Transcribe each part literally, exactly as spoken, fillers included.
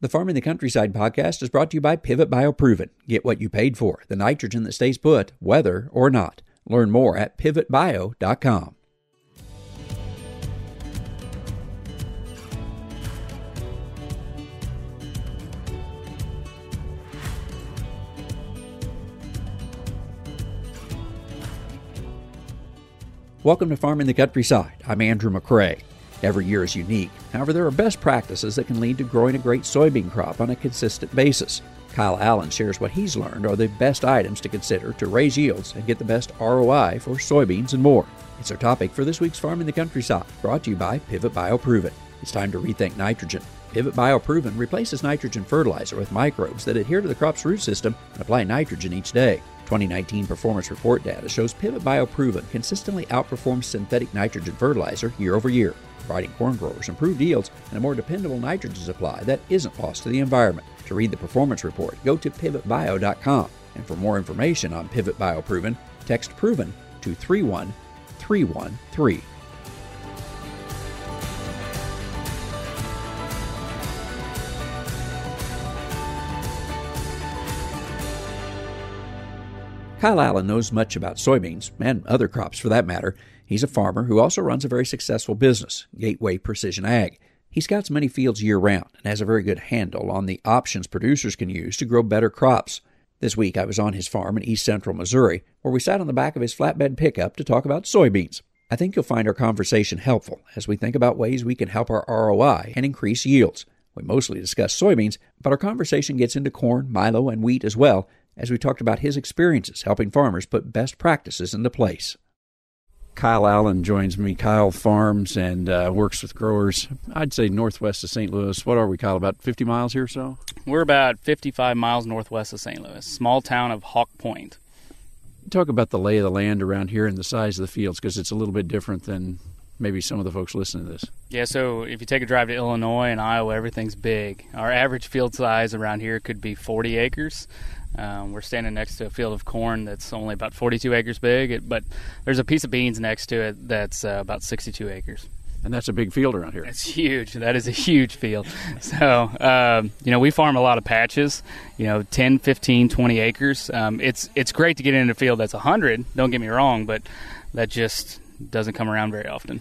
The Farm in the Countryside podcast is brought to you by Pivot BioProven. Get what you paid for, the nitrogen that stays put, weather or not. Learn more at pivot bio dot com. Welcome to Farm in the Countryside. I'm Andrew McCrae. Every year is unique. However, there are best practices that can lead to growing a great soybean crop on a consistent basis. Kyle Allen shares what he's learned are the best items to consider to raise yields and get the best R O I for soybeans and more. It's our topic for this week's Farm in the Countryside, brought to you by Pivot BioProven. It's time to rethink nitrogen. Pivot BioProven replaces nitrogen fertilizer with microbes that adhere to the crop's root system and apply nitrogen each day. twenty nineteen performance report data shows Pivot BioProven consistently outperforms synthetic nitrogen fertilizer year over year, providing corn growers improved yields and a more dependable nitrogen supply that isn't lost to the environment. To read the performance report, go to pivot bio dot com. And for more information on Pivot BioProven, text PROVEN to three one three one three. Kyle Allen knows much about soybeans, and other crops for that matter. He's a farmer who also runs a very successful business, Gateway Precision Ag. He scouts many fields year-round and has a very good handle on the options producers can use to grow better crops. This week I was on his farm in east central Missouri, where we sat on the back of his flatbed pickup to talk about soybeans. I think you'll find our conversation helpful as we think about ways we can help our R O I and increase yields. We mostly discuss soybeans, but our conversation gets into corn, milo, and wheat as well, as we talked about his experiences helping farmers put best practices into place. Kyle Allen joins me. Kyle farms and uh, works with growers, I'd say northwest of Saint Louis. What are we, Kyle, about fifty miles here or so? We're about fifty-five miles northwest of Saint Louis, small town of Hawk Point. Talk about the lay of the land around here and the size of the fields, because it's a little bit different than maybe some of the folks listening to this. Yeah, so if you take a drive to Illinois and Iowa, everything's big. Our average field size around here could be forty acres. Um, we're standing next to a field of corn that's only about forty-two acres big, but there's a piece of beans next to it that's uh, about sixty-two acres. And that's a big field around here. It's huge. That is a huge field. So, um, you know, we farm a lot of patches, you know, ten, fifteen, twenty acres. Um, it's it's great to get into a field that's one hundred, don't get me wrong, but that just doesn't come around very often.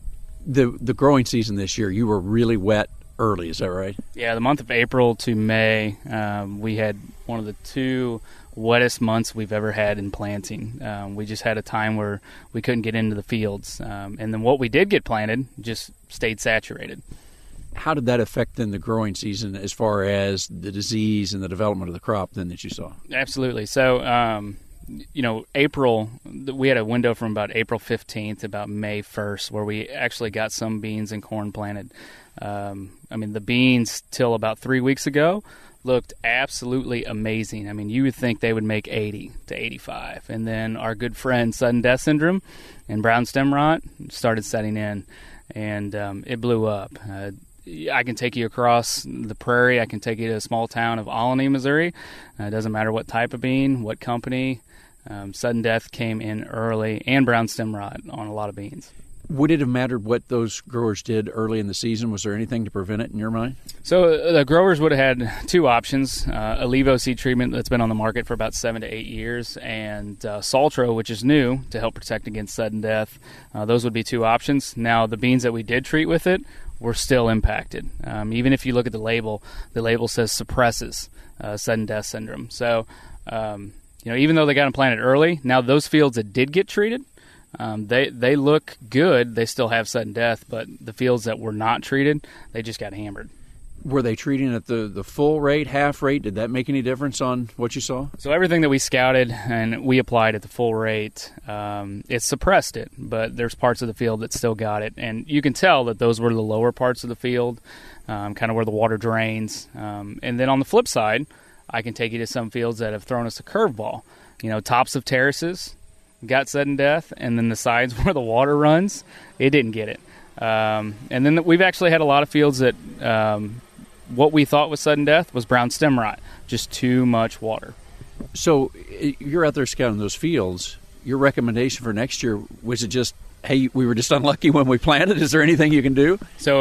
The the growing season this year, you were really wet early, is that right? Yeah, the month of April to May, um, we had one of the two wettest months we've ever had in planting. Um, we just had a time where we couldn't get into the fields. Um, and then what we did get planted just stayed saturated. How did that affect then the growing season as far as the disease and the development of the crop then that you saw? Absolutely. So, um, you know, April, we had a window from about April fifteenth to about May first where we actually got some beans and corn planted. Um, I mean, the beans till about three weeks ago looked absolutely amazing. I mean, you would think they would make eighty to eighty-five. And then our good friend sudden death syndrome and brown stem rot started setting in, and um, it blew up. Uh, I can take you across the prairie. I can take you to a small town of Alany, Missouri. Uh, it doesn't matter what type of bean, what company. Um, sudden death came in early, and brown stem rot on a lot of beans. Would it have mattered what those growers did early in the season? Was there anything to prevent it in your mind? So uh, the growers would have had two options, uh, Alivo seed treatment that's been on the market for about seven to eight years, and uh, Saltro, which is new to help protect against sudden death. Uh, those would be two options. Now, the beans that we did treat with it were still impacted. Um, even if you look at the label, the label says suppresses uh, sudden death syndrome. So, um, you know, even though they got them planted early, now those fields that did get treated, Um, they they look good. They still have sudden death, but the fields that were not treated, they just got hammered. Were they treating at the, the full rate, half rate? Did that make any difference on what you saw? So everything that we scouted and we applied at the full rate, um, it suppressed it, but there's parts of the field that still got it. And you can tell that those were the lower parts of the field, um, kind of where the water drains. Um, and then on the flip side, I can take you to some fields that have thrown us a curveball. You know, tops of terraces got sudden death, and then the sides where the water runs, it didn't get it. Um, and then we've actually had a lot of fields that um, what we thought was sudden death was brown stem rot, just too much water. So you're out there scouting those fields. Your recommendation for next year, was it just, hey, we were just unlucky when we planted? Is there anything you can do? So um,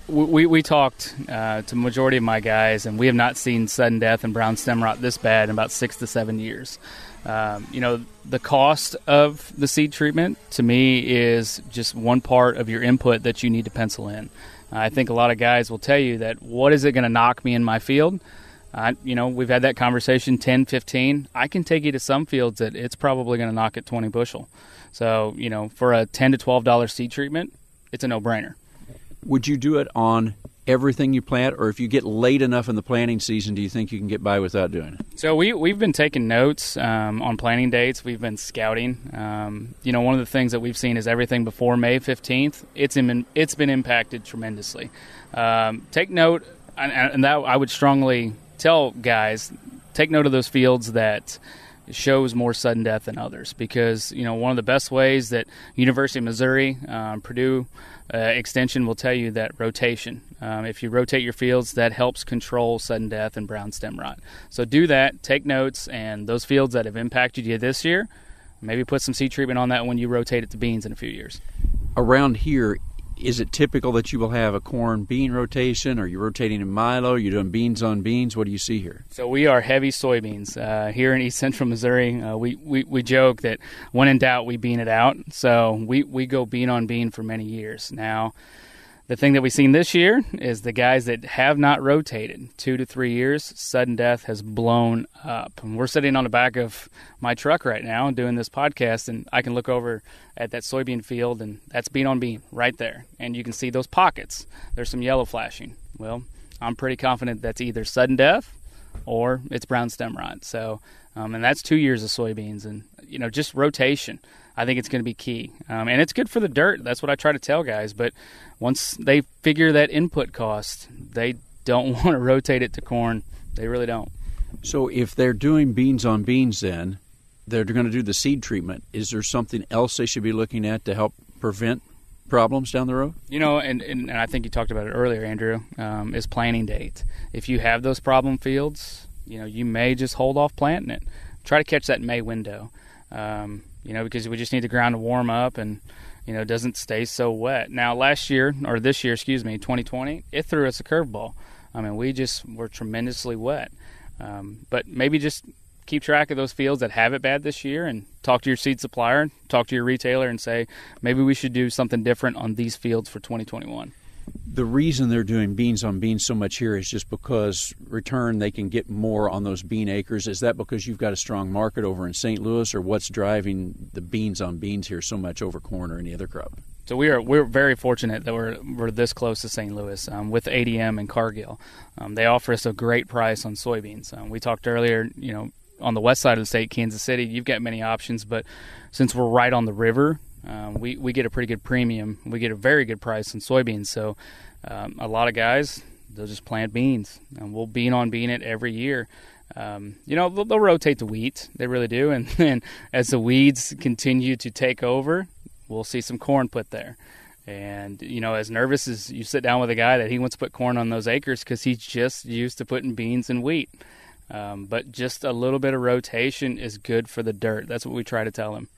we we talked uh, to the majority of my guys, and we have not seen sudden death and brown stem rot this bad in about six to seven years. Um, you know, the cost of the seed treatment to me is just one part of your input that you need to pencil in. I think a lot of guys will tell you that, what is it going to knock me in my field? Uh, you know, we've had that conversation, ten, fifteen. I can take you to some fields that it's probably going to knock at twenty bushel. So, you know, for a ten to twelve dollars seed treatment, it's a no-brainer. Would you do it on everything you plant, or if you get late enough in the planting season, do you think you can get by without doing it? So we, we've been taking notes um, on planting dates. We've been scouting. Um, you know, one of the things that we've seen is everything before May fifteenth, it's, in, it's been impacted tremendously. Um, take note, and, and that I would strongly tell guys, take note of those fields that shows more sudden death than others, because, you know, one of the best ways that University of Missouri, um, Purdue uh, Extension will tell you that rotation. Um, if you rotate your fields, that helps control sudden death and brown stem rot. So do that, take notes, and those fields that have impacted you this year, maybe put some seed treatment on that when you rotate it to beans in a few years. Around here, is it typical that you will have a corn bean rotation? Are you rotating in milo? Are you doing beans on beans? What do you see here? So we are heavy soybeans. Uh, here in East Central Missouri, uh, we, we, we joke that when in doubt, we bean it out. So we, we go bean on bean for many years. Now, the thing that we've seen this year is the guys that have not rotated two to three years, sudden death has blown up. And we're sitting on the back of my truck right now doing this podcast, and I can look over at that soybean field, and that's bean on bean right there. And you can see those pockets. There's some yellow flashing. Well, I'm pretty confident that's either sudden death or it's brown stem rot. So, um, and that's two years of soybeans. And, you know, just rotation, I think it's going to be key. Um, and it's good for the dirt. That's what I try to tell guys. But once they figure that input cost, they don't want to rotate it to corn. They really don't. So if they're doing beans on beans then, they're going to do the seed treatment. Is there something else they should be looking at to help prevent problems down the road? You know, and, and, and I think you talked about it earlier, Andrew, um, is planting date. If you have those problem fields, you know, you may just hold off planting it. Try to catch that May window, um, you know, because we just need the ground to warm up and, you know, it doesn't stay so wet. Now, last year, or this year, excuse me, twenty twenty, it threw us a curveball. I mean, we just were tremendously wet. Um, but maybe just keep track of those fields that have it bad this year and talk to your seed supplier, talk to your retailer and say, maybe we should do something different on these fields for twenty twenty-one. The reason they're doing beans on beans so much here is just because return they can get more on those bean acres. Is that because you've got a strong market over in Saint Louis, or what's driving the beans on beans here so much over corn or any other crop? So we are we're very fortunate that we're we're this close to Saint Louis um, with A D M and Cargill. Um, they offer us a great price on soybeans. Um, we talked earlier, you know, on the west side of the state, Kansas City, you've got many options, but since we're right on the river, um, we, we get a pretty good premium. We get a very good price on soybeans. So um, a lot of guys, they'll just plant beans, and we'll bean on bean it every year. Um, you know, they'll, they'll rotate to wheat. They really do. And then as the weeds continue to take over, we'll see some corn put there. And, you know, as nervous as you sit down with a guy that he wants to put corn on those acres because he's just used to putting beans and wheat. Um, but just a little bit of rotation is good for the dirt. That's what we try to tell him.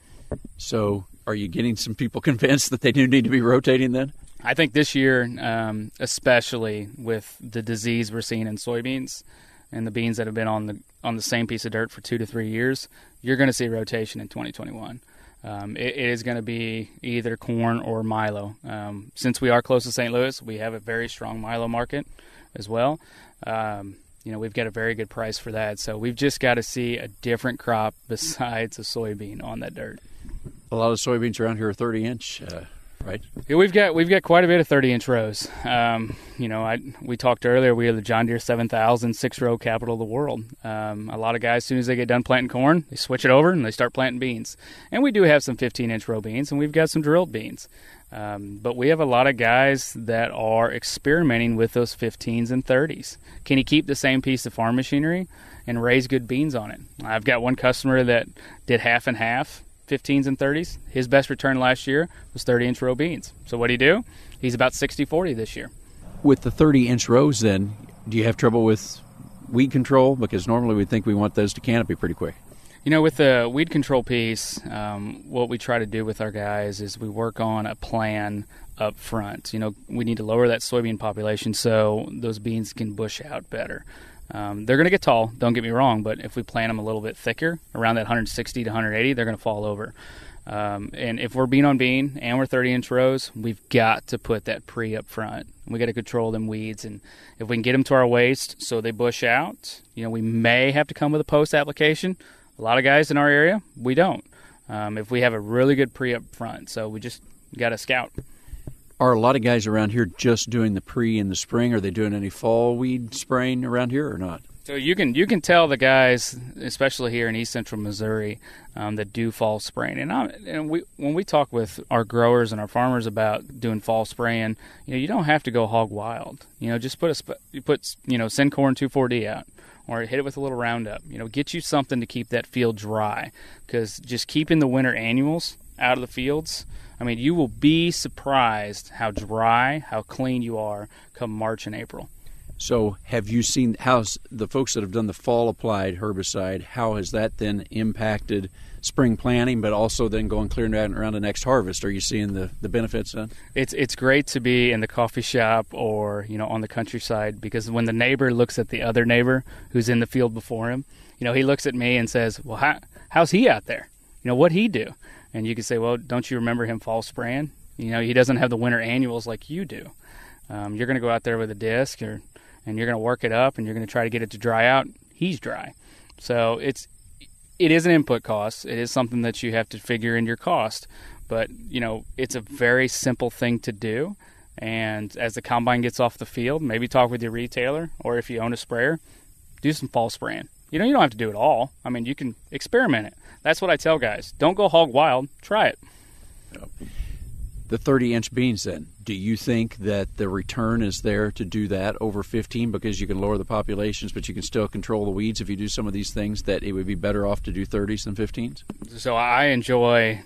So are you getting some people convinced that they do need to be rotating then? I think this year, um, especially with the disease we're seeing in soybeans and the beans that have been on the on the same piece of dirt for two to three years, you're going to see rotation in twenty twenty-one. Um, it, it is going to be either corn or milo. Um, since we are close to Saint Louis, we have a very strong milo market as well. Um, You know, we've got a very good price for that. So we've just got to see a different crop besides a soybean on that dirt. A lot of soybeans around here are thirty inch, uh, right? Yeah, we've got we've got quite a bit of thirty inch rows. Um, you know, I we talked earlier. We are the John Deere seven thousand six row capital of the world. Um, a lot of guys, as soon as they get done planting corn, they switch it over and they start planting beans. And we do have some fifteen inch row beans, and we've got some drilled beans. Um, but we have a lot of guys that are experimenting with those fifteens and thirties. Can you keep the same piece of farm machinery and raise good beans on it? I've got one customer that did half and half, fifteens and thirties. His best return last year was thirty inch row beans. So what do you do? He's about sixty forty this year. With the thirty inch rows then, do you have trouble with weed control? Because normally we'd think we want those to canopy pretty quick. You know, with the weed control piece, um, what we try to do with our guys is we work on a plan up front. You know, we need to lower that soybean population so those beans can bush out better. Um, they're going to get tall, don't get me wrong, but if we plant them a little bit thicker, around that one sixty to one eighty, they're going to fall over. Um, and if we're bean on bean and we're thirty-inch rows, we've got to put that pre up front. We got to control them weeds, and if we can get them to our waist so they bush out, you know, we may have to come with a post application. A lot of guys in our area, we don't. Um, if we have a really good pre up front, so we just got to scout. Are a lot of guys around here just doing the pre in the spring? Are they doing any fall weed spraying around here or not? So you can you can tell the guys, especially here in East Central Missouri, um, that do fall spraying. And, I, and we when we talk with our growers and our farmers about doing fall spraying, you know, you don't have to go hog wild. You know, just put a you put you know Syncor two four D out, or hit it with a little Roundup. You know, get you something to keep that field dry, because just keeping the winter annuals out of the fields, I mean, you will be surprised how dry, how clean you are come March and April. So have you seen, how's the folks that have done the fall applied herbicide, how has that then impacted spring planting, but also then going clear around, around the next harvest? Are you seeing the, the benefits then? It's it's great to be in the coffee shop or, you know, on the countryside, because when the neighbor looks at the other neighbor who's in the field before him, you know, he looks at me and says, well, how, how's he out there? You know, what'd he do? And you can say, well, don't you remember him fall spraying? You know, he doesn't have the winter annuals like you do. Um, you're going to go out there with a disc or and you're going to work it up, and you're going to try to get it to dry out. He's dry. So it's it is an input cost. It is something that you have to figure in your cost. But, you know, it's a very simple thing to do. And as the combine gets off the field, maybe talk with your retailer, or if you own a sprayer, do some fall spraying. You know, you don't have to do it all. I mean, you can experiment it. That's what I tell guys. Don't go hog wild. Try it. The thirty-inch beans then, do you think that the return is there to do that over fifteen, because you can lower the populations, but you can still control the weeds if you do some of these things, that it would be better off to do thirties than fifteens? So I enjoy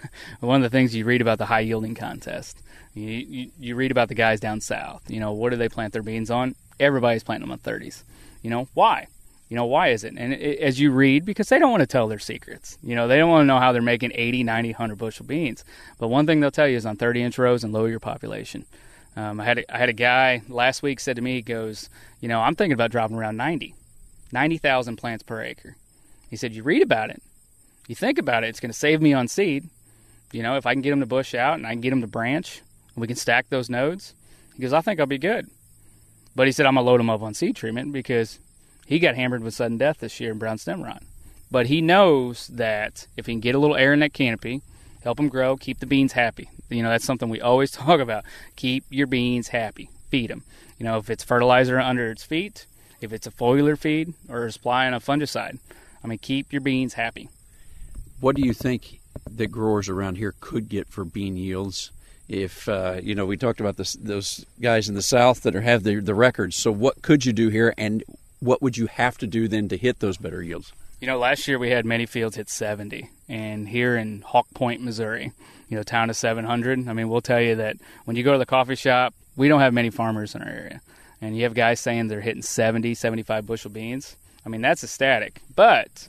one of the things you read about the high yielding contest. You, you, you read about the guys down south. You know, what do they plant their beans on? Everybody's planting them on thirties. You know, why? You know, why is it? And it, as you read, because they don't want to tell their secrets. You know, they don't want to know how they're making eighty, ninety, one hundred bushel beans. But one thing they'll tell you is on thirty-inch rows and lower your population. Um, I had a, I had a guy last week said to me, he goes, you know, I'm thinking about dropping around ninety, ninety thousand plants per acre. He said, you read about it. You think about it. It's going to save me on seed. You know, if I can get them to bush out and I can get them to branch, and we can stack those nodes. He goes, I think I'll be good. But he said, I'm going to load them up on seed treatment, because he got hammered with sudden death this year in brown stem rot. But he knows that if he can get a little air in that canopy, help them grow, keep the beans happy. You know, that's something we always talk about. Keep your beans happy. Feed them. You know, if it's fertilizer under its feet, if it's a foliar feed, or supplying a fungicide. I mean, keep your beans happy. What do you think that growers around here could get for bean yields? If, uh, you know, we talked about this, those guys in the South that are, have the, the records. So what could you do here, and what would you have to do then to hit those better yields? You know, last year we had many fields hit seventy, and here in Hawk Point, Missouri, you know, town of seven hundred, I mean, we'll tell you that when you go to the coffee shop, we don't have many farmers in our area, and you have guys saying they're hitting seventy, seventy-five bushel beans. I mean, that's ecstatic. But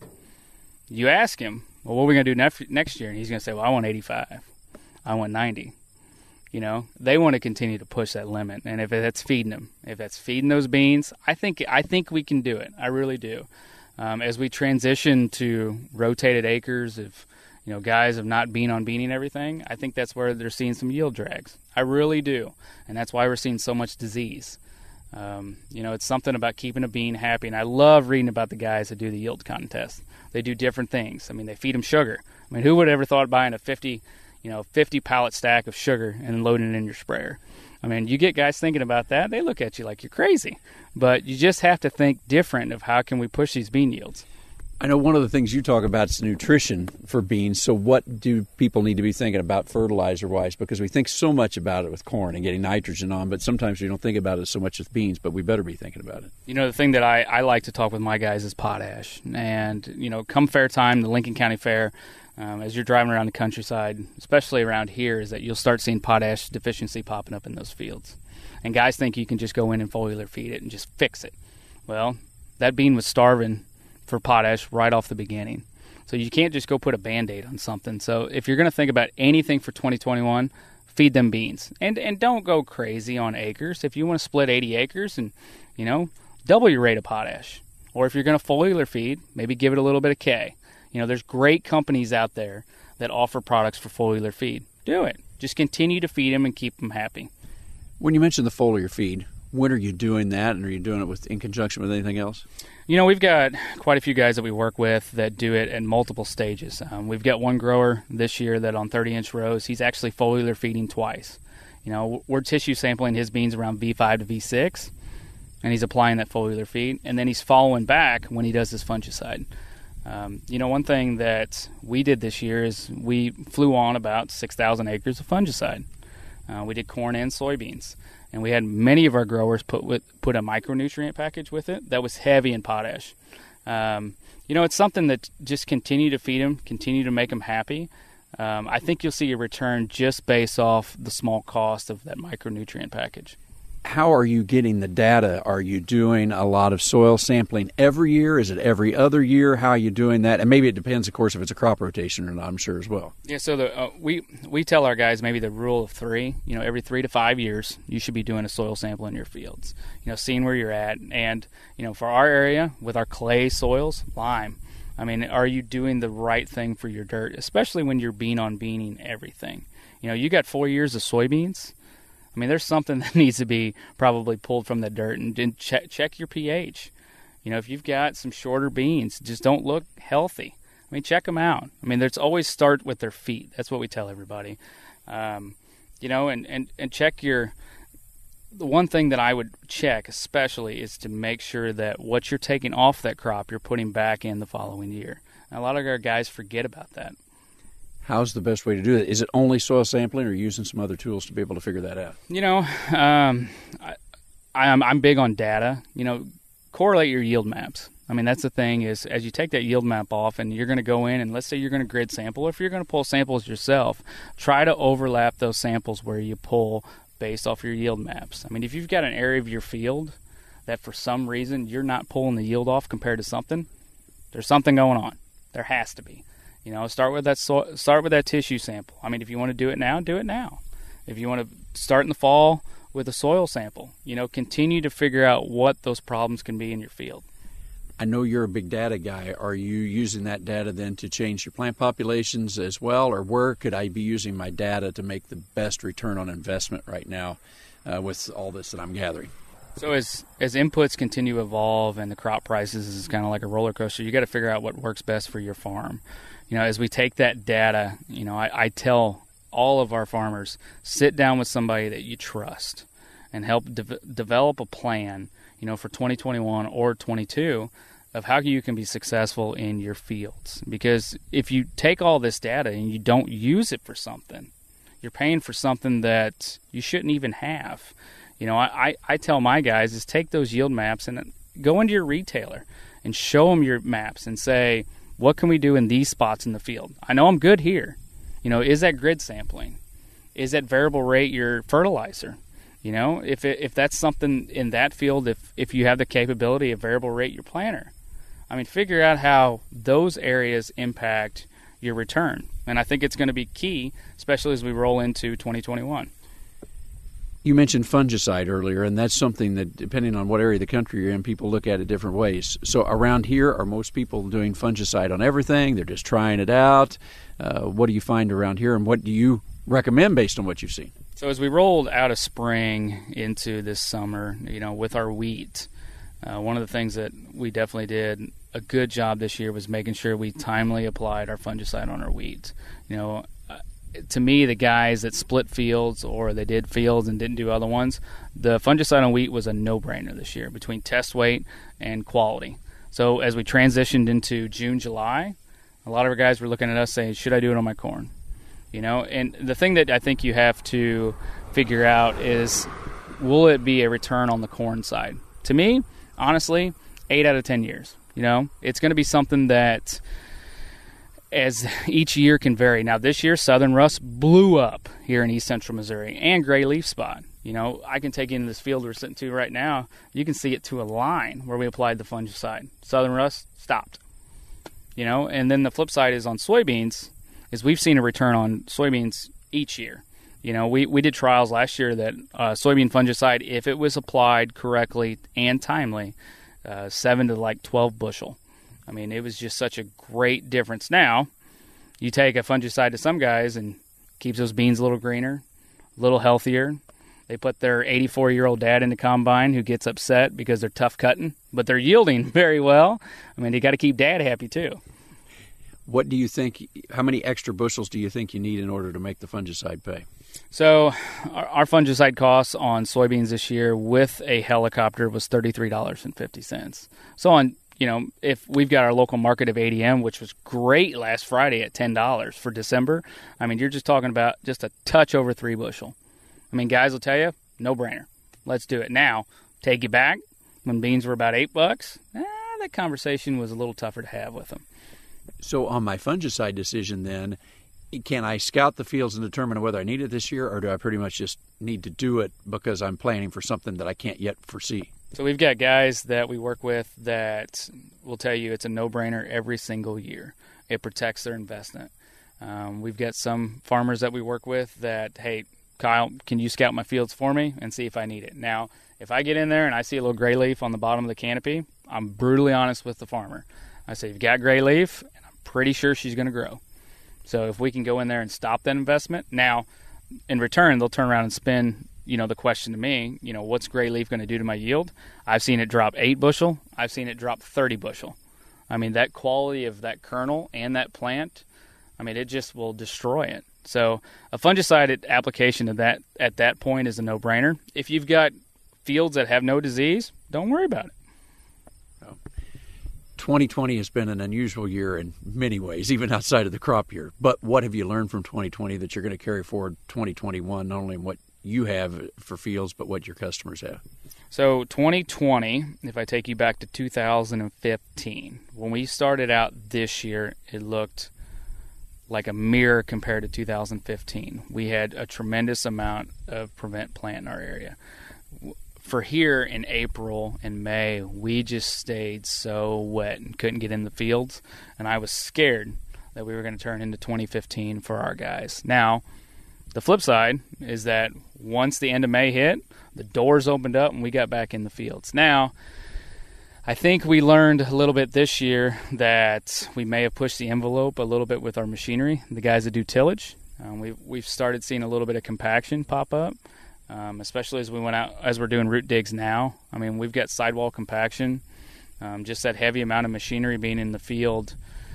you ask him, well, what are we going to do nef- next year? And he's going to say, well, I want eighty-five. I want ninety. You know, they want to continue to push that limit, and if that's feeding them, if that's feeding those beans, I think I think we can do it. I really do. Um, as we transition to rotated acres, if you know guys have not been on beaning everything, I think that's where they're seeing some yield drags. I really do, and that's why we're seeing so much disease. Um, you know, it's something about keeping a bean happy, and I love reading about the guys that do the yield contest. They do different things. I mean, they feed them sugar. I mean, who would have ever thought buying a fifty you know, fifty pallet stack of sugar and loading it in your sprayer? I mean, you get guys thinking about that, they look at you like you're crazy. But you just have to think different of how can we push these bean yields. I know one of the things you talk about is nutrition for beans. So what do people need to be thinking about fertilizer-wise? Because we think so much about it with corn and getting nitrogen on, but sometimes we don't think about it so much with beans, but we better be thinking about it. You know, the thing that I, I like to talk with my guys is potash. And, you know, come fair time, the Lincoln County Fair, Um, as you're driving around the countryside, especially around here, is that you'll start seeing potash deficiency popping up in those fields. And guys think you can just go in and foliar feed it and just fix it. Well, that bean was starving for potash right off the beginning. So you can't just go put a Band-Aid on something. So if you're going to think about anything for twenty twenty-one, feed them beans. And and don't go crazy on acres. If you want to split eighty acres and, you know, double your rate of potash. Or if you're going to foliar feed, maybe give it a little bit of K. You know, there's great companies out there that offer products for foliar feed. Do it. Just continue to feed them and keep them happy. When you mentioned the foliar feed, when are you doing that, and are you doing it with in conjunction with anything else? You know, we've got quite a few guys that we work with that do it at multiple stages. Um, we've got one grower this year that on thirty-inch rows, he's actually foliar feeding twice. You know, we're tissue sampling his beans around V five to V six, and he's applying that foliar feed, and then he's following back when he does his fungicide. Um, you know, one thing that we did this year is we flew on about six thousand acres of fungicide. Uh, we did corn and soybeans. And we had many of our growers put with, put a micronutrient package with it that was heavy in potash. Um, you know, it's something that just continue to feed them, continue to make them happy. Um, I think you'll see a return just based off the small cost of that micronutrient package. How are you getting the data? Are you doing a lot of soil sampling every year? Is it every other year? How are you doing that? And maybe it depends, of course, if it's a crop rotation or not, I'm sure as well. Yeah, so the, uh, we we tell our guys maybe the rule of three. You know, every three to five years, you should be doing a soil sample in your fields. You know, seeing where you're at. And, you know, for our area, with our clay soils, lime, I mean, are you doing the right thing for your dirt, especially when you're bean on beaning everything? You know, you got four years of soybeans. I mean, there's something that needs to be probably pulled from the dirt, and, and check, check your pH. You know, if you've got some shorter beans, just don't look healthy. I mean, check them out. I mean, there's always start with their feet. That's what we tell everybody. Um, you know, and, and, and check your, the one thing that I would check especially is to make sure that what you're taking off that crop, you're putting back in the following year. And a lot of our guys forget about that. How's the best way to do it? Is it only soil sampling, or using some other tools to be able to figure that out? You know, um, I, I'm, I'm big on data. You know, correlate your yield maps. I mean, that's the thing is as you take that yield map off and you're going to go in and let's say you're going to grid sample, or if you're going to pull samples yourself, try to overlap those samples where you pull based off your yield maps. I mean, if you've got an area of your field that for some reason you're not pulling the yield off compared to something, there's something going on. There has to be. You know, start with that so- start with that tissue sample. I mean, if you want to do it now, do it now. If you want to start in the fall with a soil sample, you know, continue to figure out what those problems can be in your field. I know you're a big data guy. Are you using that data then to change your plant populations as well, or where could I be using my data to make the best return on investment right now uh, with all this that I'm gathering? So as as inputs continue to evolve and the crop prices is kind of like a roller coaster, you got to figure out what works best for your farm. You know, as we take that data, you know, I, I tell all of our farmers, sit down with somebody that you trust and help de- develop a plan, you know, for twenty twenty-one or twenty-two of how you can be successful in your fields. Because if you take all this data and you don't use it for something, you're paying for something that you shouldn't even have. You know, I, I tell my guys is take those yield maps and go into your retailer and show them your maps and say, what can we do in these spots in the field? I know I'm good here. You know, is that grid sampling? Is that variable rate your fertilizer? You know, if it, if that's something in that field, if, if you have the capability of variable rate your planter, I mean, figure out how those areas impact your return. And I think it's going to be key, especially as we roll into twenty twenty-one. You mentioned fungicide earlier, and that's something that, depending on what area of the country you're in, people look at it different ways. So around here, are most people doing fungicide on everything? They're just trying it out. Uh, what do you find around here, and what do you recommend based on what you've seen? So as we rolled out of spring into this summer, you know, with our wheat, uh, one of the things that we definitely did a good job this year was making sure we timely applied our fungicide on our wheat. You know, to me, the guys that split fields or they did fields and didn't do other ones, the fungicide on wheat was a no-brainer this year between test weight and quality. So as we transitioned into June, July, a lot of our guys were looking at us saying, should I do it on my corn? You know, and the thing that I think you have to figure out is, will it be a return on the corn side? To me, honestly, eight out of ten years. You know, it's going to be something that as each year can vary. Now, this year, Southern Rust blew up here in East Central Missouri, and Gray Leaf Spot. You know, I can take you into this field we're sitting to right now. You can see it to a line where we applied the fungicide. Southern Rust stopped. you know. And then the flip side is on soybeans, is we've seen a return on soybeans each year. You know, we, we did trials last year that uh, soybean fungicide, if it was applied correctly and timely, uh, seven to like twelve bushel. I mean, it was just such a great difference. Now, you take a fungicide to some guys and keeps those beans a little greener, a little healthier. They put their eighty-four-year-old dad in the combine who gets upset because they're tough cutting, but they're yielding very well. I mean, you got to keep dad happy too. What do you think, how many extra bushels do you think you need in order to make the fungicide pay? So our, our fungicide costs on soybeans this year with a helicopter was thirty-three dollars and fifty cents. So on, you know, if we've got our local market of A D M, which was great last Friday at ten dollars for December, I mean, you're just talking about just a touch over three bushel. I mean, guys will tell you, no brainer. Let's do it. Now, take you back when beans were about eight bucks. Eh, that conversation was a little tougher to have with them. So on my fungicide decision then, can I scout the fields and determine whether I need it this year, or do I pretty much just need to do it because I'm planning for something that I can't yet foresee? So we've got guys that we work with that will tell you it's a no-brainer every single year. It protects their investment. Um, we've got some farmers that we work with that, hey, Kyle, can you scout my fields for me and see if I need it? Now, if I get in there and I see a little gray leaf on the bottom of the canopy, I'm brutally honest with the farmer. I say, you've got gray leaf, and I'm pretty sure she's going to grow. So if we can go in there and stop that investment, now, in return, they'll turn around and spin, you know, the question to me, you know, what's gray leaf going to do to my yield? I've seen it drop eight bushel. I've seen it drop thirty bushel. I mean, that quality of that kernel and that plant, I mean, it just will destroy it. So a fungicide application at that, at that point is a no-brainer. If you've got fields that have no disease, don't worry about it. twenty twenty has been an unusual year in many ways, even outside of the crop year. But what have you learned from twenty twenty that you're going to carry forward twenty twenty-one, not only in what you have for fields, but what your customers have? So twenty twenty, if I take you back to two thousand fifteen, when we started out this year, it looked like a mirror compared to two thousand fifteen. We had a tremendous amount of prevent plant in our area. For here in April and May, we just stayed so wet and couldn't get in the fields, and I was scared that we were going to turn into twenty fifteen for our guys. Now, the flip side is that once the end of May hit, the doors opened up and we got back in the fields. Now, I think we learned a little bit this year that we may have pushed the envelope a little bit with our machinery, the guys that do tillage. Um, we, we've started seeing a little bit of compaction pop up. Um, especially as we went out, as we're doing root digs now. I mean, we've got sidewall compaction, um, just that heavy amount of machinery being in the field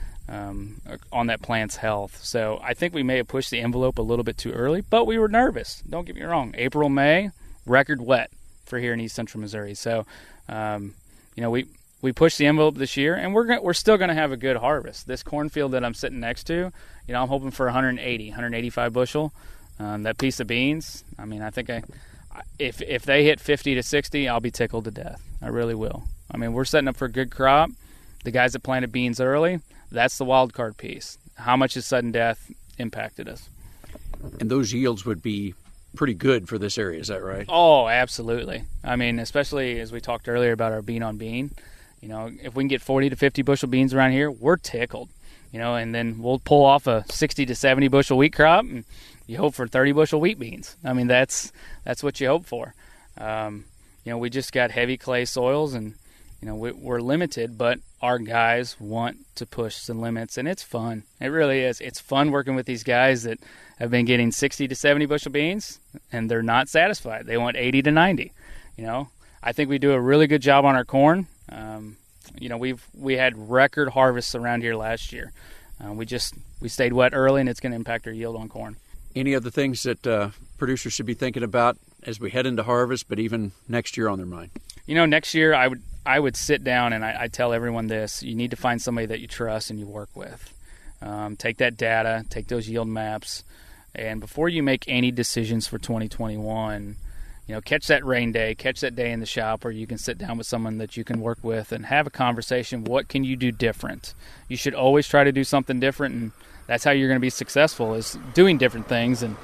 um, on that plant's health. So I think we may have pushed the envelope a little bit too early, but we were nervous. Don't get me wrong. April, May, record wet for here in East Central Missouri. So, um, you know, we, we pushed the envelope this year, and we're gonna, we're still going to have a good harvest. This cornfield that I'm sitting next to, you know, I'm hoping for one eighty, one eighty-five bushel. Um, that piece of beans, I mean, I think I, if if they hit fifty to sixty, I'll be tickled to death. I really will. I mean, we're setting up for a good crop. The guys that planted beans early, that's the wild card piece. How much has sudden death impacted us? And those yields would be pretty good for this area, is that right? Oh, absolutely. I mean, especially as we talked earlier about our bean on bean. You know, if we can get forty to fifty bushel beans around here, we're tickled. You know, and then we'll pull off a sixty to seventy bushel wheat crop, and you hope for thirty bushel wheat beans. I mean, that's that's what you hope for. Um, you know, we just got heavy clay soils, and you know we, we're limited, but our guys want to push the limits, and it's fun. It really is. It's fun working with these guys that have been getting sixty to seventy bushel beans, and they're not satisfied. They want eighty to ninety. You know, I think we do a really good job on our corn. Um, you know, we've we had record harvests around here last year. Uh, we just we stayed wet early, and it's going to impact our yield on corn. Any other things that uh, producers should be thinking about as we head into harvest, but even next year on their mind? You know, next year I would I would sit down and I, I tell everyone this: you need to find somebody that you trust and you work with. Um, take that data, take those yield maps, and before you make any decisions for twenty twenty-one, you know, catch that rain day, catch that day in the shop where you can sit down with someone that you can work with and have a conversation. What can you do different? You should always try to do something different, and that's how you're going to be successful, is doing different things. And,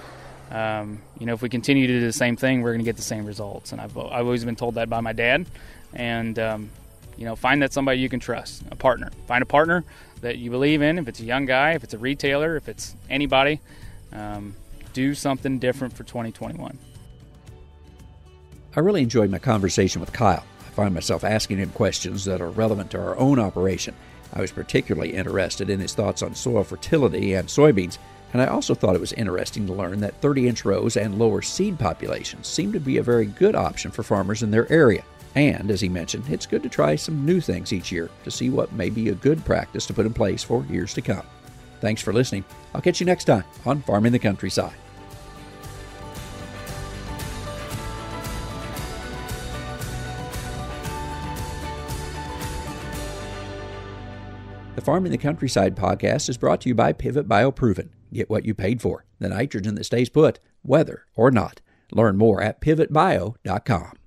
um, you know, if we continue to do the same thing, we're going to get the same results. And I've, I've always been told that by my dad. And, um, you know, find that somebody you can trust, a partner. Find a partner that you believe in, if it's a young guy, if it's a retailer, if it's anybody, um, do something different for twenty twenty-one. I really enjoyed my conversation with Kyle. I find myself asking him questions that are relevant to our own operation. I was particularly interested in his thoughts on soil fertility and soybeans, and I also thought it was interesting to learn that thirty-inch rows and lower seed populations seem to be a very good option for farmers in their area. And, as he mentioned, it's good to try some new things each year to see what may be a good practice to put in place for years to come. Thanks for listening. I'll catch you next time on Farming the Countryside. The Farming the Countryside podcast is brought to you by Pivot BioProven. Get what you paid for, the nitrogen that stays put, whether or not. Learn more at pivot bio dot com.